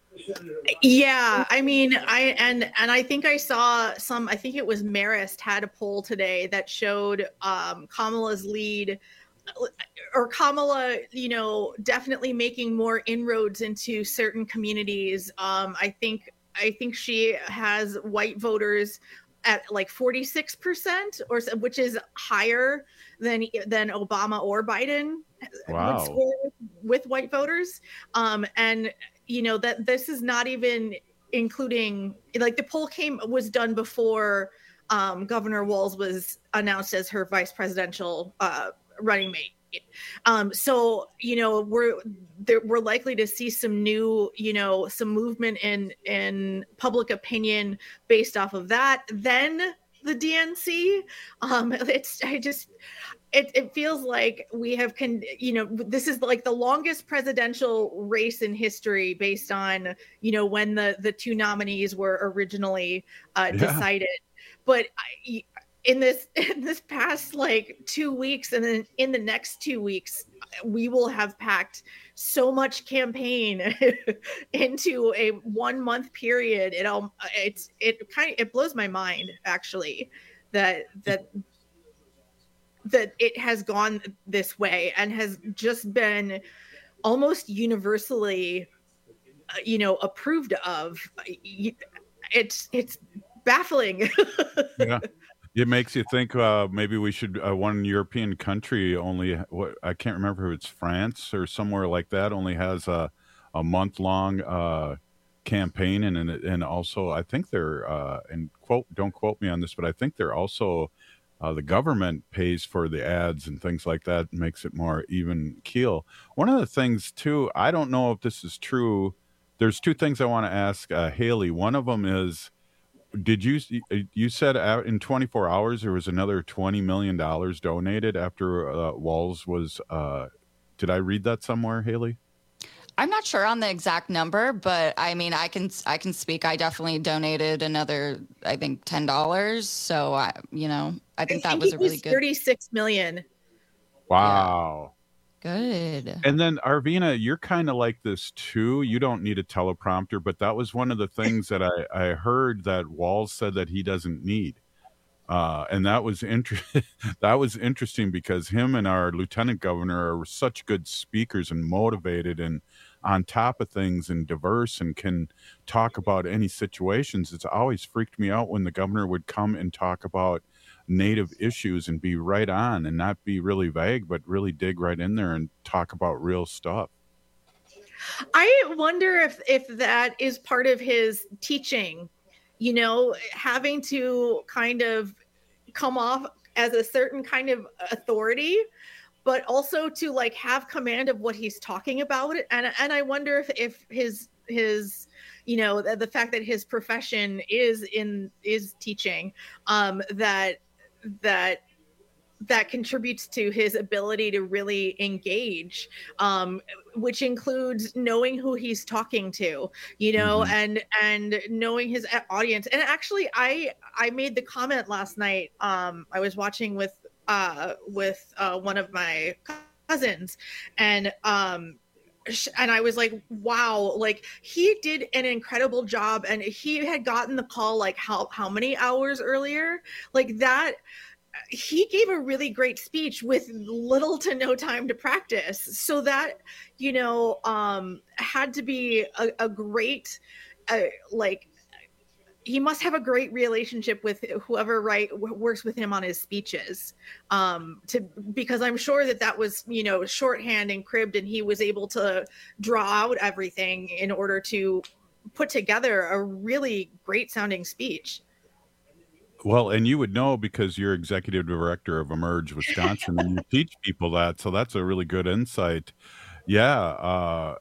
Yeah, I mean, I and and I think I saw some. I think it was Marist had a poll today that showed um, Kamala's lead, or Kamala, you know, definitely making more inroads into certain communities. Um, I think I think she has white voters at like forty-six percent, or which is higher than than Obama or Biden wow. would score with, with white voters. Um, and you know that this is not even including, like, the poll came was done before um, Governor Walz was announced as her vice presidential uh, running mate. Um, so, you know, we're there, we're likely to see some new, you know, some movement in in public opinion based off of that. Then the D N C, um, it's I just it, it feels like we have, con- you know, this is like the longest presidential race in history based on, you know, when the the two nominees were originally uh, Yeah. decided. But I, in this in this past like two weeks and then in the next two weeks we will have packed so much campaign into a one month period. It all it's it kind of it blows my mind actually that that that it has gone this way and has just been almost universally uh, you know approved of. It's it's baffling. Yeah. It makes you think uh, maybe we should, uh, one European country only, what I can't remember if it's France or somewhere like that, only has a, a month long uh, campaign. And, and and also, I think they're, uh, and quote, don't quote me on this, but I think they're also, uh, the government pays for the ads and things like that, makes it more even keel. One of the things, too, I don't know if this is true. There's two things I want to ask uh, Haley. One of them is, did you you said out in twenty-four hours there was another twenty million dollars donated after uh, Walz was uh did I read that somewhere, Haley? I'm not sure on the exact number, but I mean, I can I can speak. I definitely donated another, I think, ten dollars. So I, you know, I think I that think was it a really was good. thirty-six million. Wow. Good. And then Arvina, you're kind of like this too. You don't need a teleprompter, but that was one of the things that I, I heard that Walz said that he doesn't need. Uh, and that was inter- that was interesting because him and our lieutenant governor are such good speakers and motivated and on top of things and diverse and can talk about any situations. It's always freaked me out when the governor would come and talk about Native issues and be right on and not be really vague, but really dig right in there and talk about real stuff. I wonder if if that is part of his teaching. you know, having to kind of come off as a certain kind of authority, but also to like have command of what he's talking about. And and I wonder if, if his his you know the, the fact that his profession is in is teaching, um, that that that contributes to his ability to really engage, um, which includes knowing who he's talking to, you know, mm-hmm. and and knowing his audience. And actually, I I made the comment last night. Um, I was watching with uh, with uh, one of my cousins, and um, and I was like, wow, like he did an incredible job, and he had gotten the call like how how many hours earlier, like that. He gave a really great speech with little to no time to practice. So that, you know, um, had to be a, a great, uh, like, he must have a great relationship with whoever right works with him on his speeches, um, to because I'm sure that that was, you know, shorthand and cribbed, and he was able to draw out everything in order to put together a really great sounding speech. Well, and you would know because you're executive director of Emerge Wisconsin, and you teach people that, so that's a really good insight. Yeah, uh,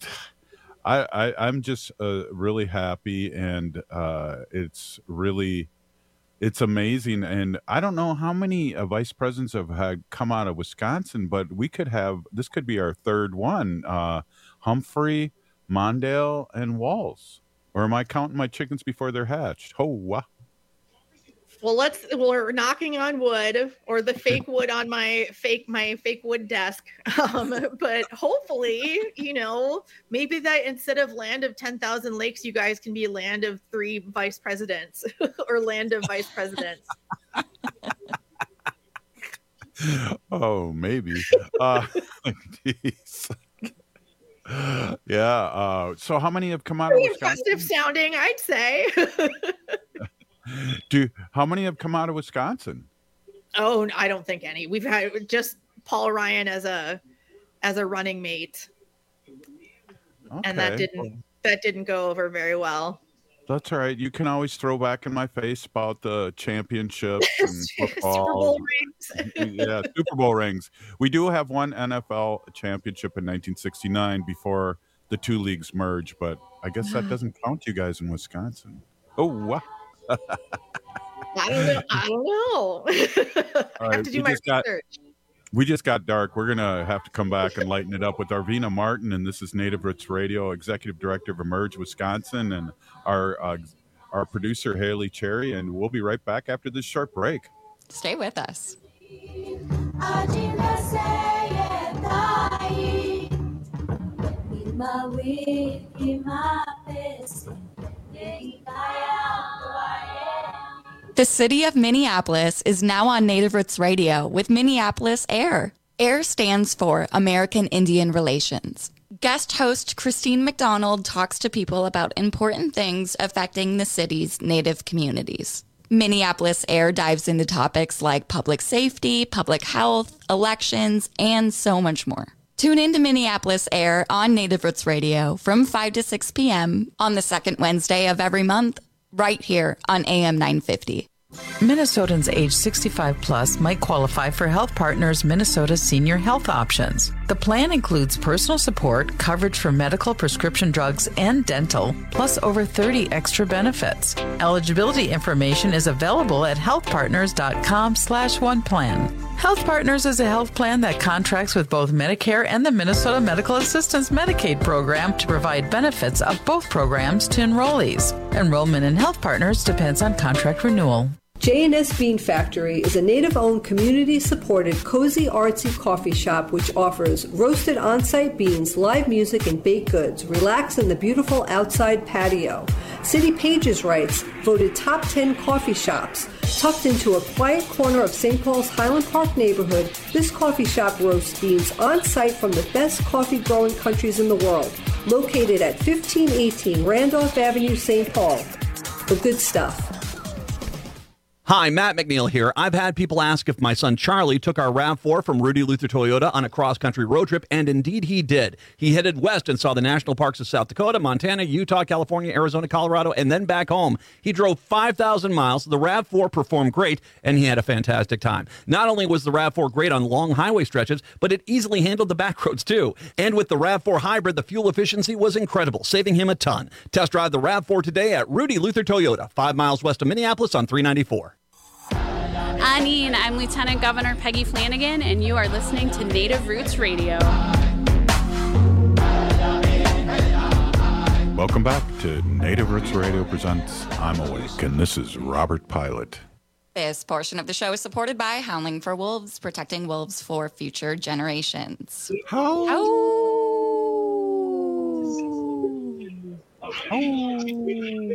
I, I I'm just uh, really happy, and uh, it's really it's amazing. And I don't know how many uh, vice presidents have had come out of Wisconsin, but we could have this could be our third one: uh, Humphrey, Mondale, and Walz. Or am I counting my chickens before they're hatched? Oh wow. Well, let's, we're knocking on wood, or the fake wood on my fake, my fake wood desk. Um, but hopefully, you know, maybe that instead of land of ten thousand lakes, you guys can be land of three vice presidents or land of vice presidents. Oh, maybe. Uh, yeah. Uh, so how many have come out Pretty of Wisconsin? impressive sounding, I'd say. Do how many have come out of Wisconsin? Oh, I don't think any. We've had just Paul Ryan as a as a running mate, okay. And that didn't that didn't go over very well. That's all right. You can always throw back in my face about the championships and football. Super Bowl rings. Yeah, Super Bowl rings. We do have one N F L championship in nineteen sixty-nine before the two leagues merged, but I guess that doesn't count you guys in Wisconsin. Oh wow. I don't know. I don't know. I right, have to do my got, research. We just got dark. We're going to have to come back and lighten it up with Arvina Martin, and this is Native Roots Radio, Executive Director of Emerge Wisconsin, and our uh, our producer, Haley Cherry, and we'll be right back after this short break. Stay with us. The city of Minneapolis is now on Native Roots Radio with Minneapolis AIR. AIR stands for American Indian Relations. Guest host Christine McDonald talks to people about important things affecting the city's Native communities. Minneapolis AIR dives into topics like public safety, public health, elections, and so much more. Tune in to Minneapolis AIR on Native Roots Radio from five to six p.m. on the second Wednesday of every month, right here on A M nine fifty. Minnesotans age sixty-five plus might qualify for Health Partners Minnesota Senior Health Options. The plan includes personal support, coverage for medical, prescription drugs, and dental, plus over thirty extra benefits. Eligibility information is available at healthpartners.com slash one plan. Health Partners is a health plan that contracts with both Medicare and the Minnesota Medical Assistance Medicaid program to provide benefits of both programs to enrollees. Enrollment in Health Partners depends on contract renewal. J and S Bean Factory is a Native-owned, community-supported, cozy, artsy coffee shop which offers roasted on-site beans, live music, and baked goods. Relax in the beautiful outside patio. City Pages writes, voted top ten coffee shops. Tucked into a quiet corner of Saint Paul's Highland Park neighborhood, this coffee shop roasts beans on-site from the best coffee-growing countries in the world. Located at fifteen eighteen Randolph Avenue, Saint Paul. The good stuff. Hi, Matt McNeil here. I've had people ask if my son Charlie took our RAV four from Rudy Luther Toyota on a cross-country road trip, and indeed he did. He headed west and saw the national parks of South Dakota, Montana, Utah, California, Arizona, Colorado, and then back home. He drove five thousand miles. The RAV four performed great, and he had a fantastic time. Not only was the RAV four great on long highway stretches, but it easily handled the back roads too. And with the RAV four Hybrid, the fuel efficiency was incredible, saving him a ton. Test drive the RAV four today at Rudy Luther Toyota, five miles west of Minneapolis on three ninety-four. Anine, I'm Lieutenant Governor Peggy Flanagan, and you are listening to Native Roots Radio. Welcome back to Native Roots Radio presents I'm Awake, and this is Robert Pilot. This portion of the show is supported by Howling for Wolves, protecting wolves for future generations. How? How? Oh.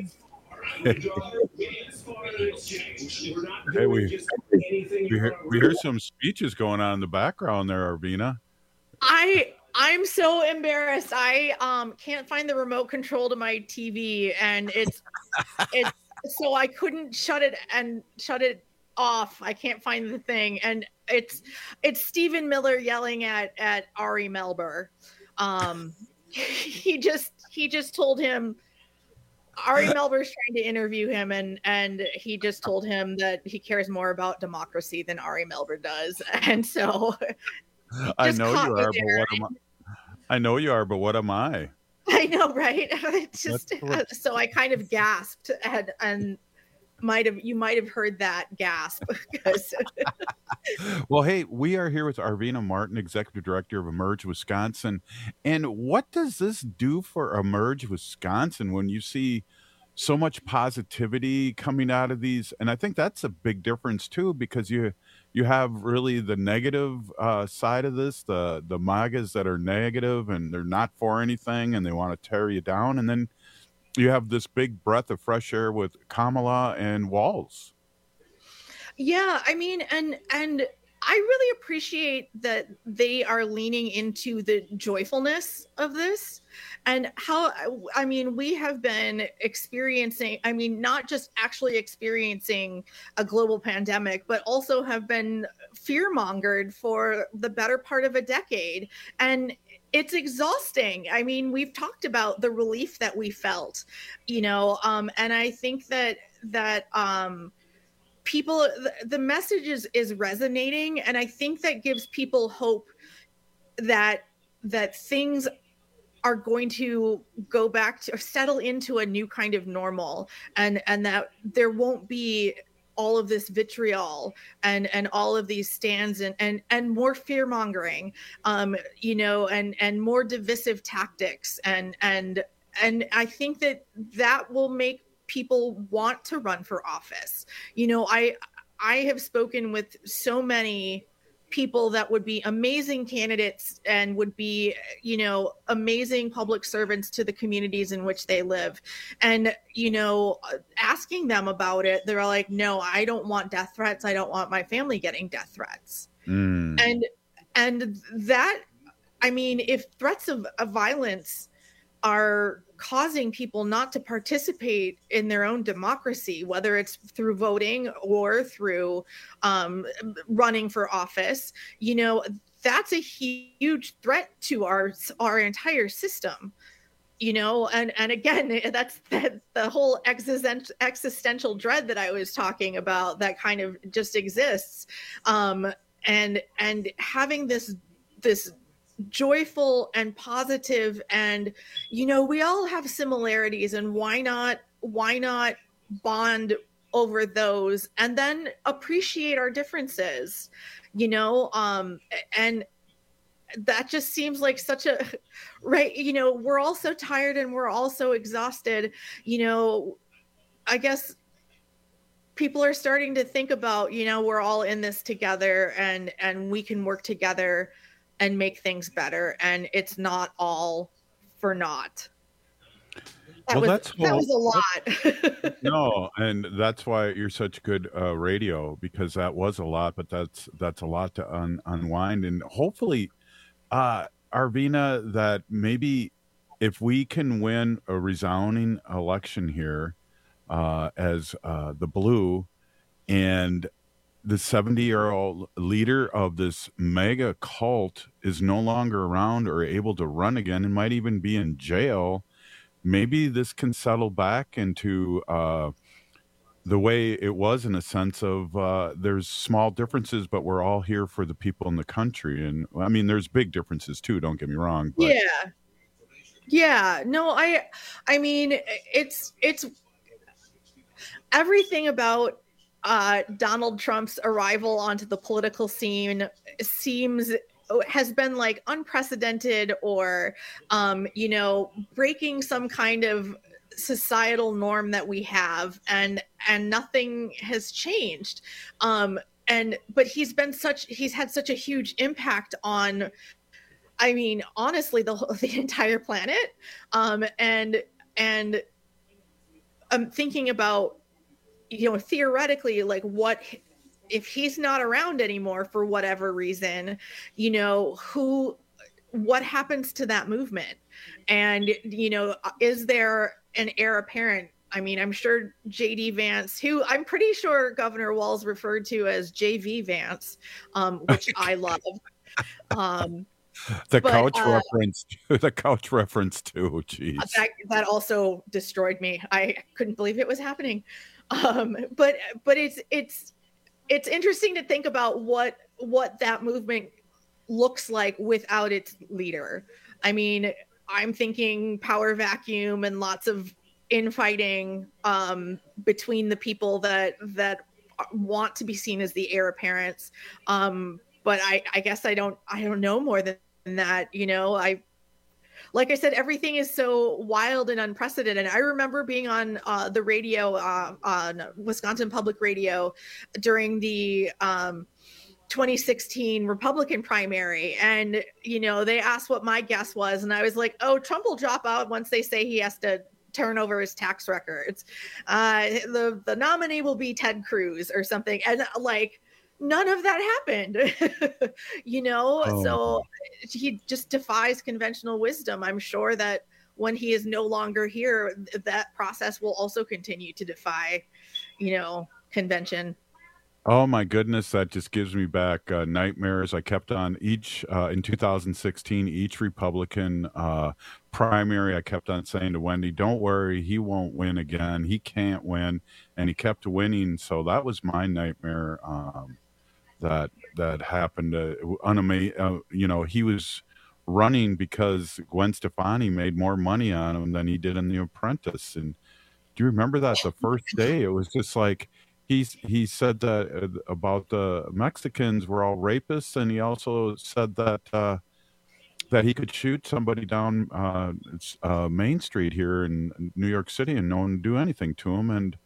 Hey, we, we, hear, we hear some speeches going on in the background there, Arvina. I I'm so embarrassed. I um can't find the remote control to my T V, and it's it's so I couldn't shut it and shut it off. I can't find the thing, and it's it's Stephen Miller yelling at at Ari Melber. Um, he just he just told him. Ari Melber's trying to interview him, and and he just told him that he cares more about democracy than Ari Melber does, and so I know you are, but what am I? I know you are, but what am I? I know, right? It's just uh, so I kind of gasped, and and might have you might have heard that gasp. Well, hey, we are here with Arvina Martin, Executive Director of Emerge Wisconsin. And what does this do for Emerge Wisconsin when you see so much positivity coming out of these? And I think that's a big difference, too, because you you have really the negative uh, side of this, the, the MAGAs that are negative and they're not for anything and they want to tear you down. And then you have this big breath of fresh air with Kamala and Walz. Yeah, I mean, and and I really appreciate that they are leaning into the joyfulness of this, and how, I mean, we have been experiencing, I mean, not just actually experiencing a global pandemic, but also have been fear-mongered for the better part of a decade. And it's exhausting. I mean, we've talked about the relief that we felt, you know, um, and I think that that um, people, the, the message is, is resonating, and I think that gives people hope that that things are going to go back to or settle into a new kind of normal, and and that there won't be all of this vitriol and and all of these stands and and and more fear mongering, um, you know, and and more divisive tactics, and and and I think that that will make people want to run for office. You know, I I have spoken with so many people that would be amazing candidates and would be, you know, amazing public servants to the communities in which they live. And, you know, asking them about it, they're like, no, I don't want death threats. I don't want my family getting death threats. Mm. And, and that, I mean, if threats of, of violence are causing people not to participate in their own democracy, whether it's through voting or through um, running for office, you know, that's a huge threat to our our entire system, you know, and, and again, that's that, the whole existent, existential dread that I was talking about that kind of just exists. Um, and and having this this joyful and positive, and you know, we all have similarities, and why not why not bond over those and then appreciate our differences, you know, um and that just seems like such a right, you know, we're all so tired and we're all so exhausted, you know. I guess people are starting to think about, you know, we're all in this together, and and we can work together and make things better, and it's not all for naught. That, well, was, that's, that was a lot. No, and that's why you're such good uh, radio, because that was a lot, but that's that's a lot to un, unwind. And hopefully, uh, Arvina, that maybe if we can win a resounding election here uh, as uh, the Blue, and the seventy-year-old leader of this mega cult is no longer around or able to run again and might even be in jail. Maybe this can settle back into uh, the way it was, in a sense of uh, there's small differences, but we're all here for the people in the country. And I mean, there's big differences too, don't get me wrong. But yeah. Yeah. No, I, I mean, it's, it's everything about uh, Donald Trump's arrival onto the political scene seems has been like unprecedented or, um, you know, breaking some kind of societal norm that we have, and and nothing has changed. Um, and but he's been such he's had such a huge impact on, I mean, honestly, the the entire planet. Um, and and I'm thinking about, you know, theoretically, like what if he's not around anymore for whatever reason, you know, who, what happens to that movement? And, you know, is there an heir apparent? I mean, I'm sure J D Vance, who I'm pretty sure Governor Walz referred to as J V Vance, um, which I love. Um, the but, couch uh, reference, the couch reference too. Jeez, that, that also destroyed me. I couldn't believe it was happening. Um, but but it's it's it's interesting to think about what what that movement looks like without its leader. I mean, I'm thinking power vacuum and lots of infighting um, between the people that that want to be seen as the heir apparents. Um, but I, I guess I don't I don't know more than that. You know, I like I said, everything is so wild and unprecedented. I remember being on uh, the radio, uh, on Wisconsin Public Radio during the um, twenty sixteen Republican primary. And, you know, they asked what my guess was. And I was like, oh, Trump will drop out once they say he has to turn over his tax records. Uh, the, the nominee will be Ted Cruz or something. And like, none of that happened, you know, oh. So he just defies conventional wisdom. I'm sure that when he is no longer here, that process will also continue to defy, you know, convention. Oh my goodness, that just gives me back uh, nightmares. I kept on each, uh, in two thousand sixteen, each Republican uh, primary, I kept on saying to Wendy, don't worry, he won't win again. He can't win. And he kept winning. So that was my nightmare. Um, that that happened. Uh, unama- uh, you know, he was running because Gwen Stefani made more money on him than he did in The Apprentice. And do you remember that the first day? It was just like, he's he said that uh, about the Mexicans were all rapists, and he also said that uh, that he could shoot somebody down uh, uh, Main Street here in New York City and no one would do anything to him. And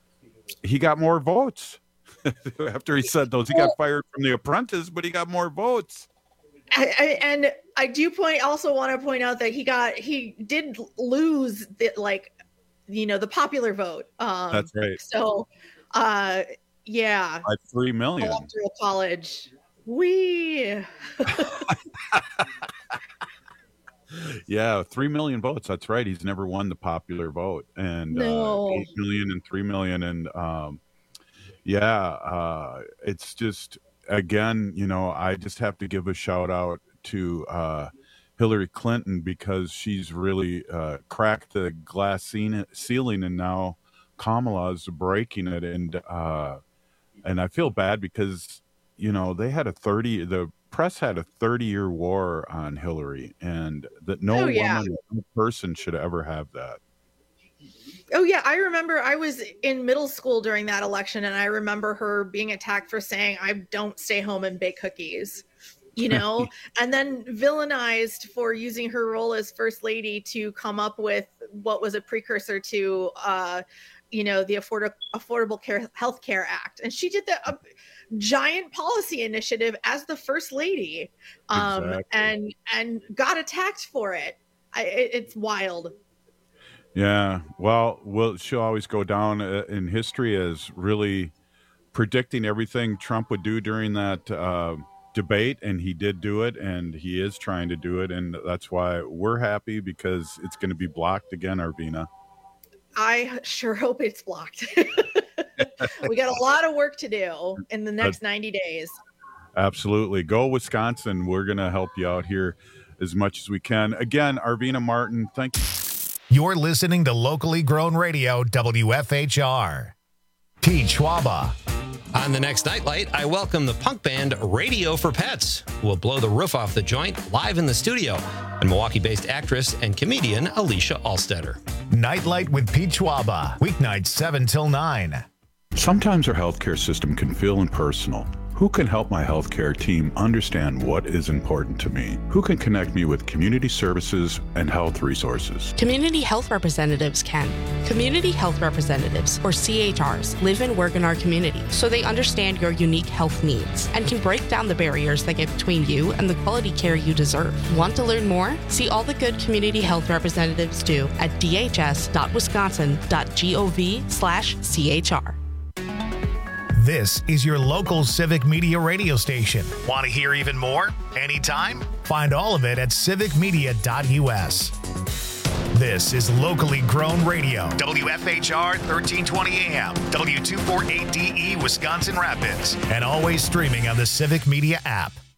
he got more votes. After he said those, he got fired from The Apprentice, but he got more votes. I, I, and I do point also want to point out that he got he did lose the like, you know, the popular vote. Um, That's right. So, uh, yeah, by three million electoral college. We. Yeah, three million votes. That's right. He's never won the popular vote, and no. uh, eight million and three million, and um. Yeah, uh, it's just, again, you know, I just have to give a shout out to uh, Hillary Clinton because she's really uh, cracked the glass ceiling, and now Kamala is breaking it. And uh, and I feel bad because, you know, they had a thirty, the press had a thirty year war on Hillary, and that no oh, yeah. woman, no person should ever have that. Oh, yeah. I remember I was in middle school during that election, and I remember her being attacked for saying, I don't stay home and bake cookies, you know, and then villainized for using her role as first lady to come up with what was a precursor to, uh, you know, the Afford- Affordable Care Health Care Act. And she did the uh, giant policy initiative as the first lady um, exactly. and and got attacked for it. I, it it's wild. Yeah, well, well, she'll always go down in history as really predicting everything Trump would do during that uh, debate, and he did do it, and he is trying to do it, and that's why we're happy because it's going to be blocked again, Arvina. I sure hope it's blocked. we got a lot of work to do in the next ninety days. Absolutely. Go Wisconsin. We're going to help you out here as much as we can. Again, Arvina Martin, thank you. You're listening to locally grown radio, W F H R. Pete Schwaba. On the next Nightlight, I welcome the punk band Radio for Pets, who will blow the roof off the joint live in the studio, and Milwaukee-based actress and comedian Alicia Alstetter. Nightlight with Pete Schwaba, weeknights seven till nine. Sometimes our healthcare system can feel impersonal. Who can help my healthcare team understand what is important to me? Who can connect me with community services and health resources? Community health representatives can. Community health representatives, or C H Rs, live and work in our community, so they understand your unique health needs and can break down the barriers that get between you and the quality care you deserve. Want to learn more? See all the good community health representatives do at d h s dot wisconsin dot gov slash c h r. This is your local Civic Media radio station. Want to hear even more? Anytime? Find all of it at civic media dot u s. This is locally grown radio. W F H R thirteen twenty A M, W two forty-eight D E, Wisconsin Rapids, and always streaming on the Civic Media app.